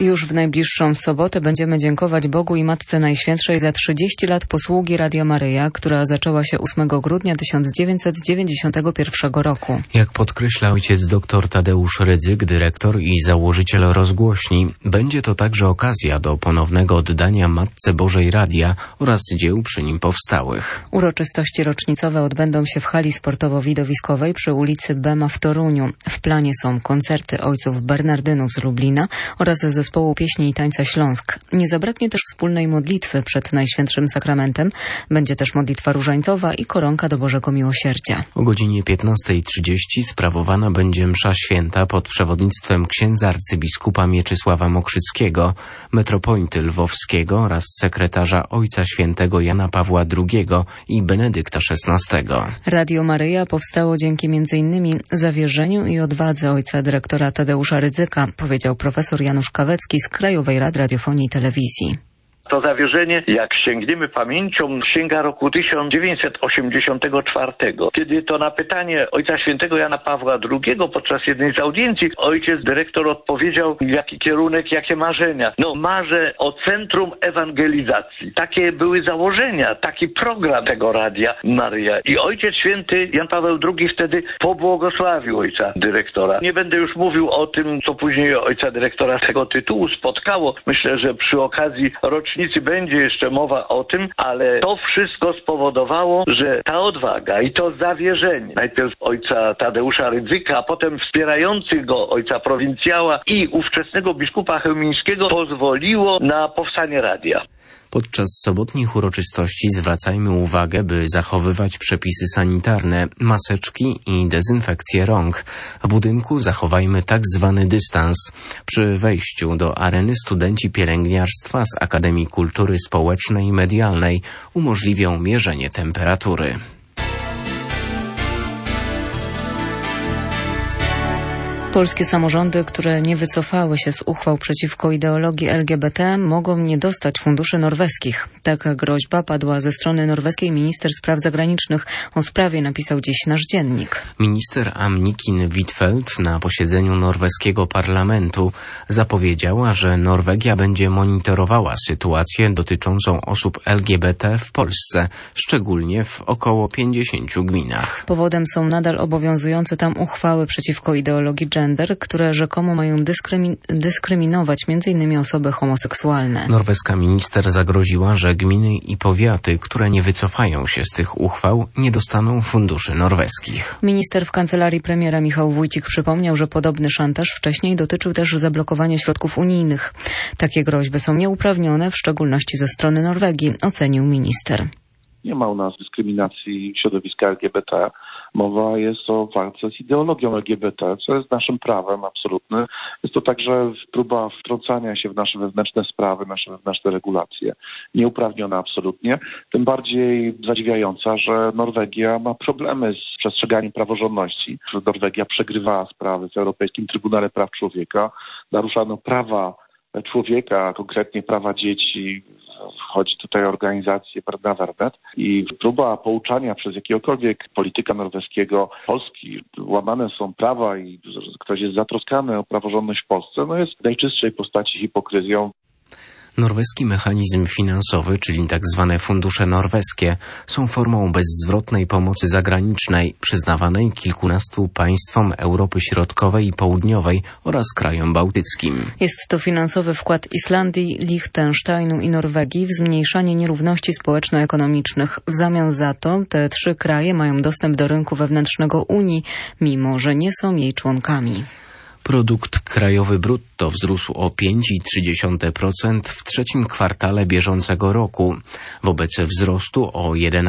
Już w najbliższą sobotę będziemy dziękować Bogu i Matce Najświętszej za 30 lat posługi Radia Maryja, która zaczęła się 8 grudnia 1991 roku. Jak podkreśla ojciec dr Tadeusz Rydzyk, dyrektor i założyciel rozgłośni, będzie to także okazja do ponownego oddania Matce Bożej Radia oraz dzieł przy nim powstałych. Uroczystości rocznicowe odbędą się w hali sportowo-widowiskowej przy ulicy Bema w Toruniu. W planie są koncerty ojców Bernardynów z Lublina oraz zespołu pieśni i tańca Śląsk. Nie zabraknie też wspólnej modlitwy przed Najświętszym Sakramentem. Będzie też modlitwa różańcowa i koronka do Bożego Miłosierdzia. O godzinie 15:30 sprawowana będzie msza święta pod przewodnictwem księdza arcybiskupa Mieczysława Mokrzyckiego, metropolity lwowskiego oraz sekretarza Ojca Świętego Jana Pawła II i Benedykta XVI. Radio Maryja powstało dzięki m.in. zawierzeniu i odwadze ojca dyrektora Tadeusza Rydzyka, powiedział profesor Janusz Kawecki z Krajowej Rady Radiofonii i Telewizji. To zawierzenie, jak sięgniemy pamięcią, sięga roku 1984, kiedy to na pytanie Ojca Świętego Jana Pawła II podczas jednej z audiencji ojciec dyrektor odpowiedział, jaki kierunek, jakie marzenia. Marzę o centrum ewangelizacji. Takie były założenia, taki program tego Radia Maryja. I Ojciec Święty Jan Paweł II wtedy pobłogosławił ojca dyrektora. Nie będę już mówił o tym, co później ojca dyrektora z tego tytułu spotkało. Myślę, że przy okazji rocznicy będzie jeszcze mowa o tym, ale to wszystko spowodowało, że ta odwaga i to zawierzenie, najpierw ojca Tadeusza Rydzyka, a potem wspierających go ojca prowincjała i ówczesnego biskupa chełmińskiego pozwoliło na powstanie radia. Podczas sobotnich uroczystości zwracajmy uwagę, by zachowywać przepisy sanitarne, maseczki i dezynfekcję rąk. W budynku zachowajmy tak zwany dystans. Przy wejściu do areny studenci pielęgniarstwa z Akademii Kultury Społecznej i Medialnej umożliwią mierzenie temperatury. Polskie samorządy, które nie wycofały się z uchwał przeciwko ideologii LGBT, mogą nie dostać funduszy norweskich. Taka groźba padła ze strony norweskiej minister spraw zagranicznych. O sprawie napisał dziś nasz dziennik. Minister Anniken Huitfeldt na posiedzeniu norweskiego parlamentu zapowiedziała, że Norwegia będzie monitorowała sytuację dotyczącą osób LGBT w Polsce, szczególnie w około 50 gminach. Powodem są nadal obowiązujące tam uchwały przeciwko ideologii gender, które rzekomo mają dyskryminować m.in. osoby homoseksualne. Norweska minister zagroziła, że gminy i powiaty, które nie wycofają się z tych uchwał, nie dostaną funduszy norweskich. Minister w kancelarii premiera Michał Wójcik przypomniał, że podobny szantaż wcześniej dotyczył też zablokowania środków unijnych. Takie groźby są nieuprawnione, w szczególności ze strony Norwegii, ocenił minister. Nie ma u nas dyskryminacji środowiska LGBT. Mowa jest o walce z ideologią LGBT, co jest naszym prawem absolutnym. Jest to także próba wtrącania się w nasze wewnętrzne sprawy, nasze wewnętrzne regulacje. Nieuprawniona absolutnie. Tym bardziej zadziwiająca, że Norwegia ma problemy z przestrzeganiem praworządności. Norwegia przegrywała sprawy w Europejskim Trybunale Praw Człowieka. Naruszano prawa człowieka, konkretnie prawa dzieci. Chodzi tutaj o organizację Barnevernet i próba pouczania przez jakiegokolwiek polityka norweskiego Polski. Łamane są prawa i ktoś jest zatroskany o praworządność w Polsce, jest w najczystszej postaci hipokryzją. Norweski mechanizm finansowy, czyli tak zwane fundusze norweskie, są formą bezzwrotnej pomocy zagranicznej przyznawanej kilkunastu państwom Europy Środkowej i Południowej oraz krajom bałtyckim. Jest to finansowy wkład Islandii, Liechtensteinu i Norwegii w zmniejszanie nierówności społeczno-ekonomicznych. W zamian za to te trzy kraje mają dostęp do rynku wewnętrznego Unii, mimo że nie są jej członkami. Produkt krajowy brutto wzrósł o 5,3% w trzecim kwartale bieżącego roku, wobec wzrostu o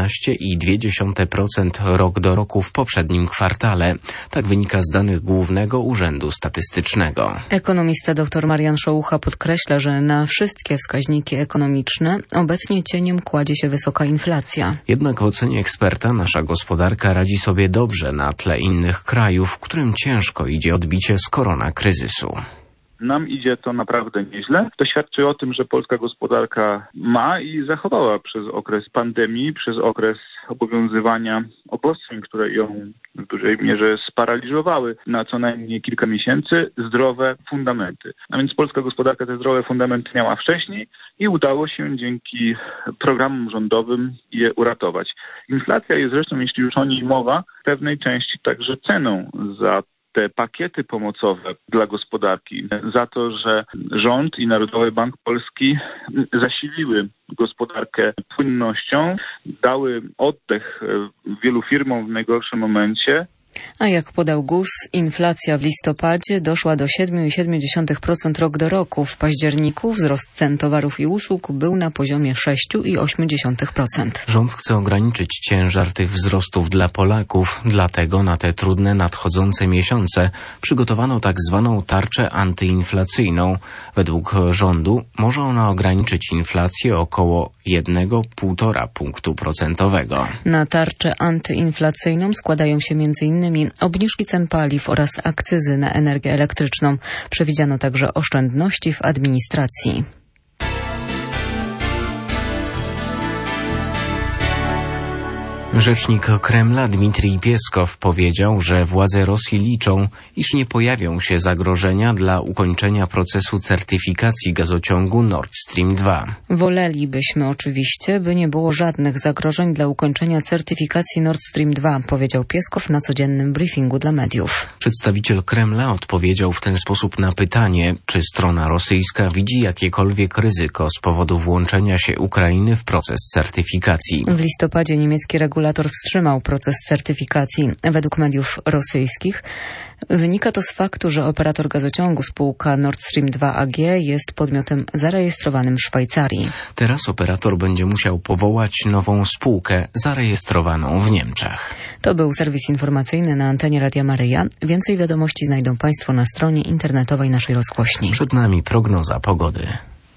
11,2% rok do roku w poprzednim kwartale. Tak wynika z danych Głównego Urzędu Statystycznego. Ekonomista dr Marian Szołucha podkreśla, że na wszystkie wskaźniki ekonomiczne obecnie cieniem kładzie się wysoka inflacja. Jednak w ocenie eksperta nasza gospodarka radzi sobie dobrze na tle innych krajów, którym ciężko idzie odbicie z koronakryzysu. Nam idzie to naprawdę nieźle. To świadczy o tym, że polska gospodarka ma i zachowała przez okres pandemii, przez okres obowiązywania obostrzeń, które ją w dużej mierze sparaliżowały na co najmniej kilka miesięcy zdrowe fundamenty. A więc polska gospodarka te zdrowe fundamenty miała wcześniej i udało się dzięki programom rządowym je uratować. Inflacja jest zresztą, jeśli już o niej mowa, w pewnej części także ceną za te pakiety pomocowe dla gospodarki, za to, że rząd i Narodowy Bank Polski zasiliły gospodarkę płynnością, dały oddech wielu firmom w najgorszym momencie. A jak podał GUS, inflacja w listopadzie doszła do 7,7% rok do roku. W październiku wzrost cen towarów i usług był na poziomie 6,8%. Rząd chce ograniczyć ciężar tych wzrostów dla Polaków, dlatego na te trudne nadchodzące miesiące przygotowano tak zwaną tarczę antyinflacyjną. Według rządu może ona ograniczyć inflację około 1,5 punktu procentowego. Na tarczę antyinflacyjną składają się m.in. obniżki cen paliw oraz akcyzy na energię elektryczną. Przewidziano także oszczędności w administracji. Rzecznik Kremla Dmitrij Pieskow powiedział, że władze Rosji liczą, iż nie pojawią się zagrożenia dla ukończenia procesu certyfikacji gazociągu Nord Stream 2. Wolelibyśmy oczywiście, by nie było żadnych zagrożeń dla ukończenia certyfikacji Nord Stream 2, powiedział Pieskow na codziennym briefingu dla mediów. Przedstawiciel Kremla odpowiedział w ten sposób na pytanie, czy strona rosyjska widzi jakiekolwiek ryzyko z powodu włączenia się Ukrainy w proces certyfikacji. W listopadzie niemiecki regulator wstrzymał proces certyfikacji. Według mediów rosyjskich wynika to z faktu, że operator gazociągu spółka Nord Stream 2 AG jest podmiotem zarejestrowanym w Szwajcarii. Teraz operator będzie musiał powołać nową spółkę zarejestrowaną w Niemczech. To był serwis informacyjny na antenie Radia Maryja. Więcej wiadomości znajdą Państwo na stronie internetowej naszej rozgłośni. Przed nami prognoza pogody.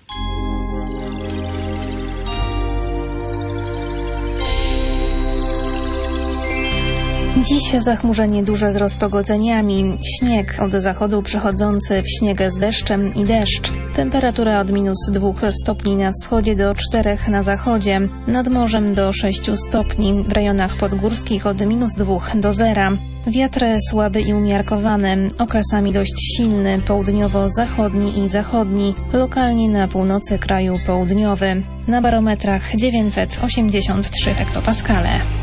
Dziś zachmurzenie duże z rozpogodzeniami, śnieg od zachodu przechodzący w śnieg z deszczem i deszcz. Temperatura od -2 stopni na wschodzie do 4 na zachodzie, nad morzem do 6 stopni, w rejonach podgórskich od -2 do 0. Wiatr słaby i umiarkowany, okresami dość silny, południowo-zachodni i zachodni, lokalnie na północy kraju południowy. Na barometrach 983 hektopaskale.